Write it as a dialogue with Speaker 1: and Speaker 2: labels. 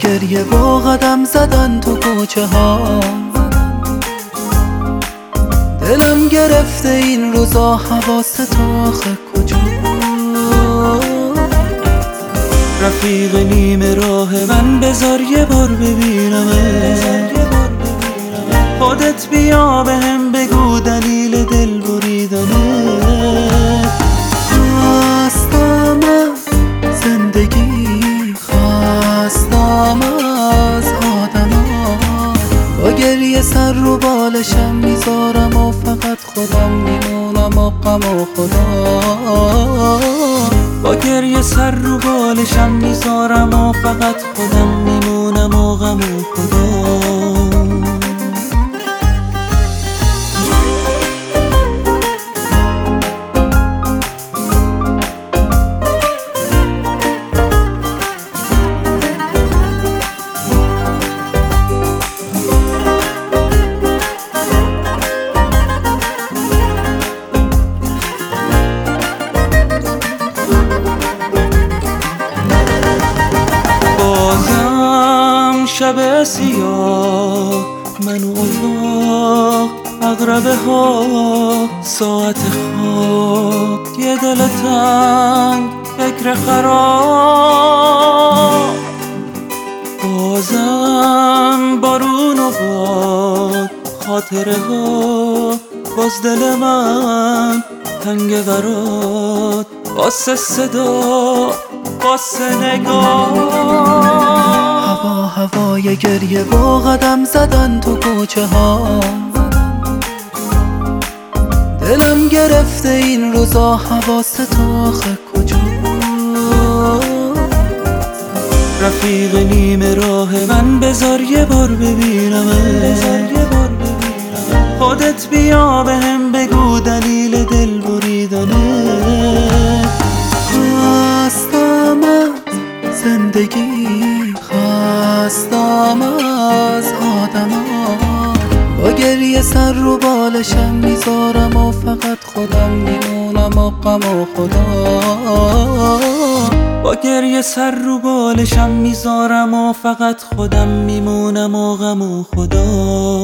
Speaker 1: گریه با قدم زدن تو کوچه ها، دلم گرفته این روزا حواست آخه کجا. رفیق نیمه راه من بذار یه بار ببینمت، خودت بیا بهم بگو دلیل دل بریدنت. خستم از زندگی، خستم از آدما، با گریه سر رو بالشم میذارم و فقط خودم میمونم و غم و خدا. با گریه سر رو بالشم میذارم و فقط خودم میمونم و غم و خدا. شب سیاه، من و اتاق، اغربه ها، ساعت خواب، یه دل تنگ، فکر خراب. بازم بارون و باد، خاطره ها، باز دل من تنگ برات، واسه صدا، واسه نگاه. هوای گریه با قدم زدن تو کوچه ها، دلم گرفته این روزا حواست آخه کجا. رفیق نیمه راه من بذار یه بار ببینمت، خودت بیا بهم بگو دلیل دل بریدنت. خستم از زندگی، خستم از آدما، با گریه سر رو بالشم میذارم و فقط خودم میمونم و غم و خدا. با گریه سر رو بالشم میذارم و فقط خودم میمونم و غم و خدا.